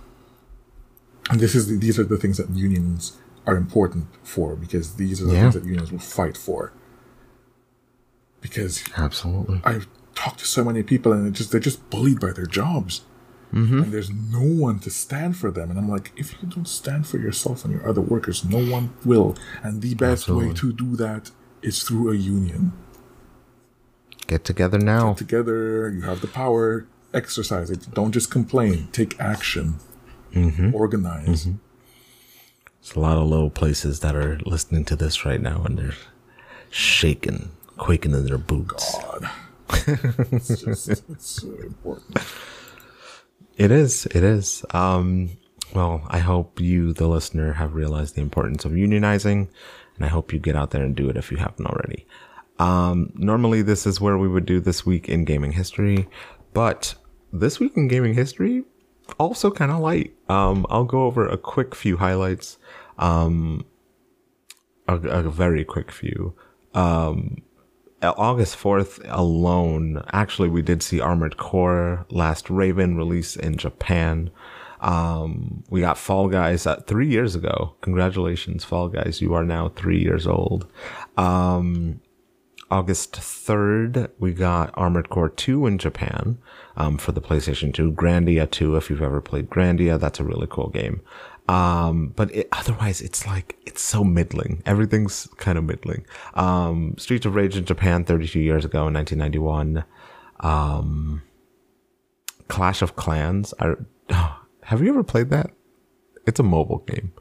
and this is the, these are the things that unions are important for, because these are the Yeah. things that unions will fight for. Because Absolutely. I've talked to so many people, and it just they're just bullied by their jobs, Mm-hmm. and there's no one to stand for them. And I'm like, if you don't stand for yourself and your other workers, no one will. And the best Absolutely. way to do that is through a union. Get together now. Together, you have the power. Exercise it. Don't just complain. Take action. Mm-hmm. Organize. Mm-hmm. There's a lot of low places that are listening to this right now, and they're shaking, quaking in their boots. God, it's just it's so important. It is. It is. Um, well, I hope you, the listener, have realized the importance of unionizing, and I hope you get out there and do it if you haven't already. Um, normally, this is where we would do This Week in Gaming History, but This Week in Gaming History, also kind of light. Um, I'll go over a quick few highlights, um, a, a very quick few. Um, August fourth alone, actually, we did see Armored Core Last Raven release in Japan. Um, we got Fall Guys uh, three years ago. Congratulations, Fall Guys. You are now three years old. Um, August third, we got Armored Core two in Japan, um, for the PlayStation two. Grandia two, if you've ever played Grandia, that's a really cool game. Um, but it, otherwise, it's like, it's so middling. Everything's kind of middling. Um, Streets of Rage in Japan thirty-two years ago in nineteen ninety-one. Um, Clash of Clans. I, have you ever played that? It's a mobile game.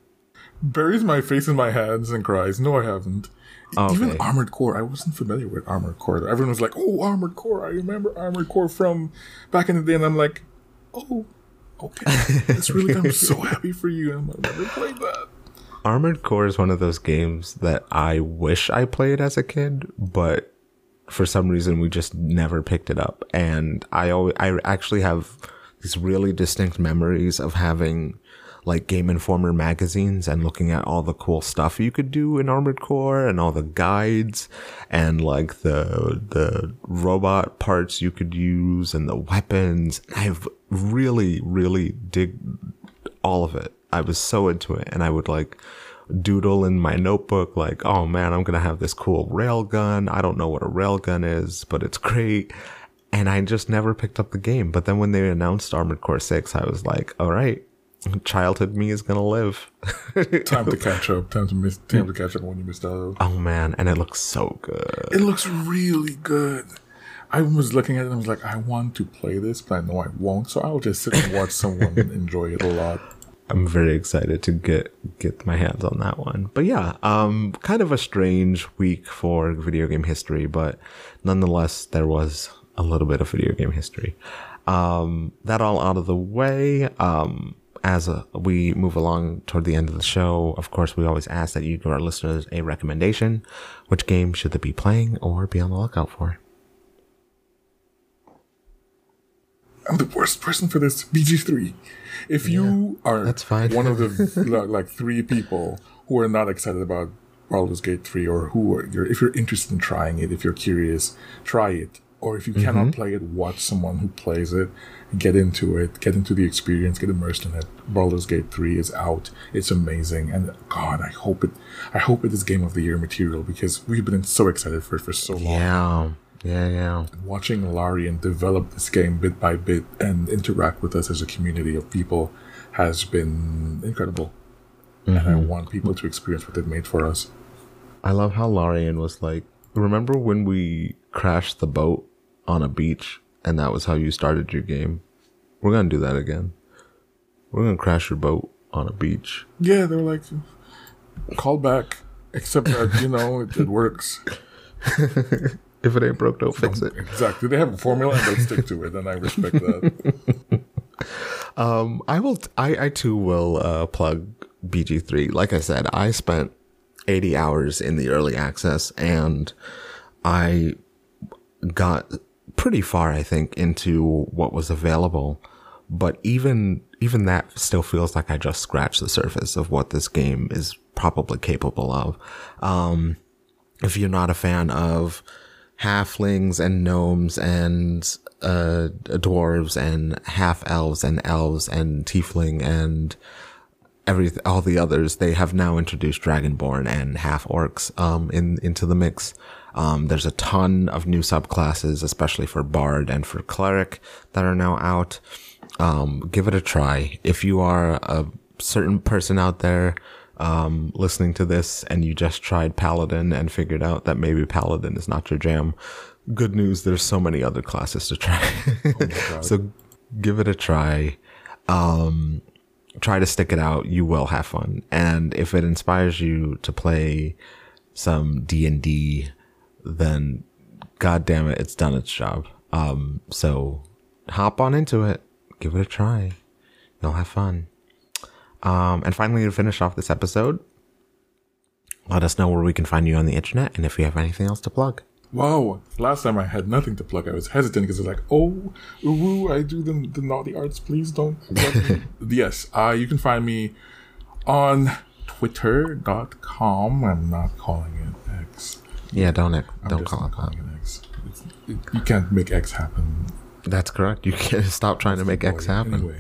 Buries my face in my hands and cries. No, I haven't. Okay. Even Armored Core, I wasn't familiar with Armored Core. Everyone was like, "Oh, Armored Core! I remember Armored Core from back in the day." And I'm like, "Oh, okay, that's really. I'm so happy for you. I've never played that." Armored Core is one of those games that I wish I played as a kid, but for some reason we just never picked it up. And I always, I actually have these really distinct memories of having like Game Informer magazines and looking at all the cool stuff you could do in Armored Core and all the guides and like the the robot parts you could use and the weapons. I've really, really dig all of it. I was so into it, and I would like doodle in my notebook like, oh man, I'm gonna have this cool railgun. I don't know what a railgun is, but it's great. And I just never picked up the game. But then when they announced Armored Core six, I was like, all right, childhood me is gonna live. Time to catch up. Time to miss. Time to catch up when you missed out. Oh man, and it looks so good. It looks really good. I was looking at it and I was like, I want to play this, but I know I won't. So I'll just sit and watch someone enjoy it a lot. I'm very excited to get get my hands on that one. But yeah, um, kind of a strange week for video game history, but nonetheless, there was a little bit of video game history. Um, that all out of the way. Um, as a, we move along toward the end of the show, of course, we always ask that you give our listeners a recommendation. Which game should they be playing or be on the lookout for? I'm the worst person for this. B G three. If you yeah, are that's fine. one of the like three people who are not excited about Baldur's Gate three, or who are, you're, if you're interested in trying it, if you're curious, try it. Or if you cannot play it, watch someone who plays it, get into it, get into the experience, get immersed in it. Baldur's Gate three is out. It's amazing. And God, I hope it I hope it is Game of the Year material, because we've been so excited for it for so long. Yeah. Yeah, yeah. Watching Larian develop this game bit by bit and interact with us as a community of people has been incredible. Mm-hmm. And I want people to experience what it made for us. I love how Larian was like, remember when we crashed the boat on a beach and that was how you started your game? We're going to do that again. We're going to crash your boat on a beach. Yeah, they're like, call back, except that, you know, it, it works. If it ain't broke, don't fix it. Exactly. They have a formula and they stick to it, and I respect that. um, I will, t- I, I too will uh, plug B G three. Like I said, I spent eighty hours in the early access, and I got pretty far, I think, into what was available. But even even that still feels like I just scratched the surface of what this game is probably capable of. Um, if you're not a fan of halflings and gnomes and uh, dwarves and half elves and elves and tiefling and every all the others, they have now introduced Dragonborn and half orcs um in into the mix. Um there's a ton of new subclasses, especially for bard and for cleric, that are now out. Um give it a try. If you are a certain person out there um listening to this and you just tried paladin and figured out that maybe paladin is not your jam, good news, there's so many other classes to try. Oh so give it a try. Um Try to stick it out. You will have fun. And if it inspires you to play some D and D, then God damn it, it's done its job. Um, so hop on into it. Give it a try. You'll have fun. Um, and finally, to finish off this episode, let us know where we can find you on the internet and if you have anything else to plug. Wow. Last time I had nothing to plug. I was hesitant because I was like, oh, ooh, I do the, the naughty arts. Please don't. Yes. Uh, you can find me on twitter dot com. I'm not calling it X. Yeah, don't it. I'm Don't just call not it calling it X. It's, it, you can't make X happen. That's correct. You can't stop trying to make X happen. Anyway.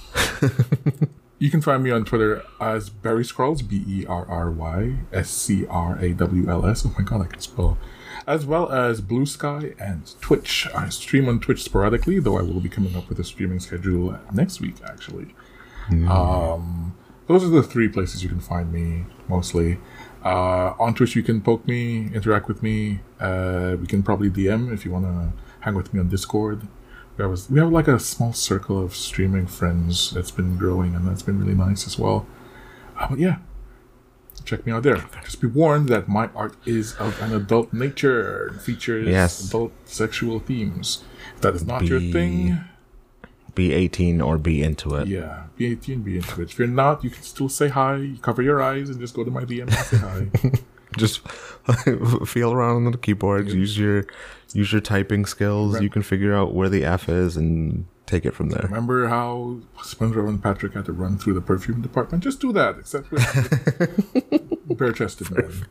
You can find me on Twitter as Barry Scrolls, B E R R Y S C R A W L S. Oh my god, I can spell. As well as Blue Sky and Twitch. I stream on Twitch sporadically, though I will be coming up with a streaming schedule next week, actually. Mm. Um, those are the three places you can find me, mostly. Uh, on Twitch, you can poke me, interact with me. Uh, we can probably D M if you want to hang with me on Discord. We have, we have like a small circle of streaming friends that's been growing, and that's been really nice as well. Uh, but yeah, check me out there. Just be warned that my art is of an adult nature and features yes. adult sexual themes. If that is not be, your thing, be eighteen or be into it. Yeah, be eighteen, be into it. If you're not, you can still say hi, cover your eyes, and just go to my D M and say hi. Just feel around on the keyboard, use your use your typing skills. Right. You can figure out where the F is and take it from there. Remember how SpongeBob and Patrick had to run through the perfume department? Just do that, except with bare-chested men.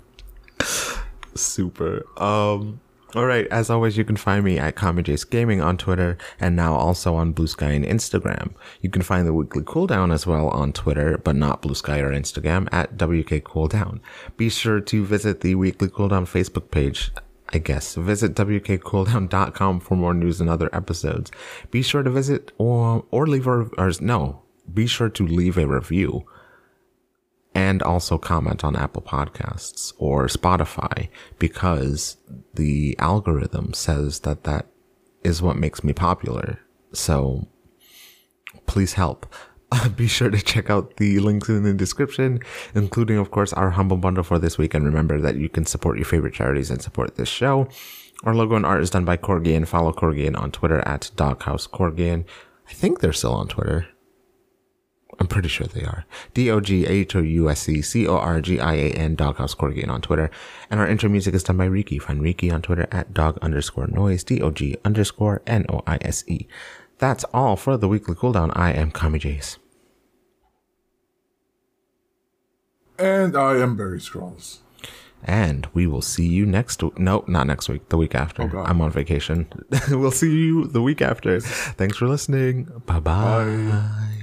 Super. Um, all right. As always, you can find me at CommyJace Gaming on Twitter and now also on Blue Sky and Instagram. You can find the Weekly Cooldown as well on Twitter, but not Blue Sky or Instagram, at W K Cooldown. Be sure to visit the Weekly Cooldown Facebook page. I guess visit W K cooldown dot com for more news and other episodes. Be sure to visit or or leave a or no. Be sure to leave a review. And also comment on Apple Podcasts or Spotify, because the algorithm says that that is what makes me popular. So please help. Uh, be sure to check out the links in the description, including, of course, our Humble Bundle for this week. And remember that you can support your favorite charities and support this show. Our logo and art is done by Corgian. Follow Corgian on Twitter at Doghouse Corgian. I think they're still on Twitter. I'm pretty sure they are. D O G H O U S C C O R G I A N, Doghouse Corgian on Twitter. And our intro music is done by Riki. Find Riki on Twitter at dog underscore noise, D O G underscore N O I S E. That's all for the Weekly Cooldown. I am CommyJace. And I am Barry Scrolls. And we will see you next week. No, not next week. The week after. Oh, God. I'm on vacation. We'll see you the week after. Thanks for listening. Bye-bye. Bye.